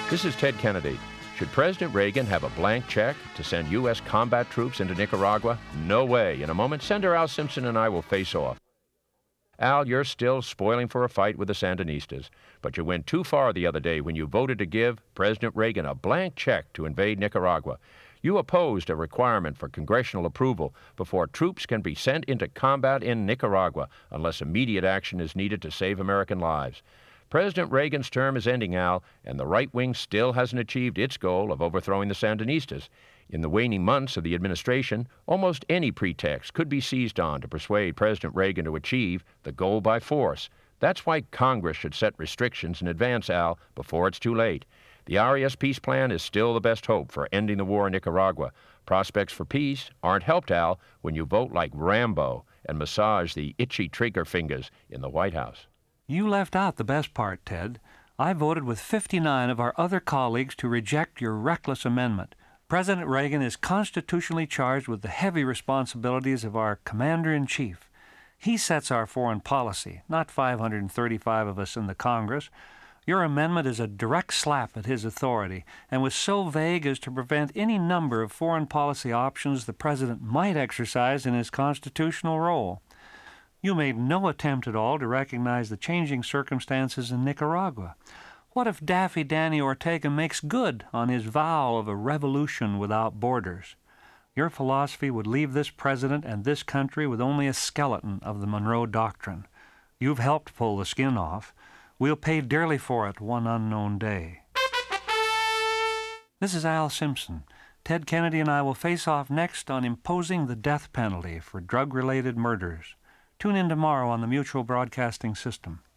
This is Ted Kennedy. Should President Reagan have a blank check to send U.S. combat troops into Nicaragua? No way. In a moment, Senator Al Simpson and I will face off. Al, you're still spoiling for a fight with the Sandinistas, but you went too far the other day when you voted to give President Reagan a blank check to invade Nicaragua. You opposed a requirement for congressional approval before troops can be sent into combat in Nicaragua unless immediate action is needed to save American lives. President Reagan's term is ending, Al, and the right wing still hasn't achieved its goal of overthrowing the Sandinistas. In the waning months of the administration, almost any pretext could be seized on to persuade President Reagan to achieve the goal by force. That's why Congress should set restrictions in advance, Al, before it's too late. The RES peace plan is still the best hope for ending the war in Nicaragua. Prospects for peace aren't helped, Al, when you vote like Rambo and massage the itchy trigger fingers in the White House. You left out the best part, Ted. I voted with 59 of our other colleagues to reject your reckless amendment. President Reagan is constitutionally charged with the heavy responsibilities of our commander-in-chief. He sets our foreign policy, not 535 of us in the Congress. Your amendment is a direct slap at his authority and was so vague as to prevent any number of foreign policy options the president might exercise in his constitutional role. You made no attempt at all to recognize the changing circumstances in Nicaragua. What if Daffy Danny Ortega makes good on his vow of a revolution without borders? Your philosophy would leave this president and this country with only a skeleton of the Monroe Doctrine. You've helped pull the skin off. We'll pay dearly for it one unknown day. This is Al Simpson. Ted Kennedy and I will face off next on imposing the death penalty for drug-related murders. Tune in tomorrow on the Mutual Broadcasting System.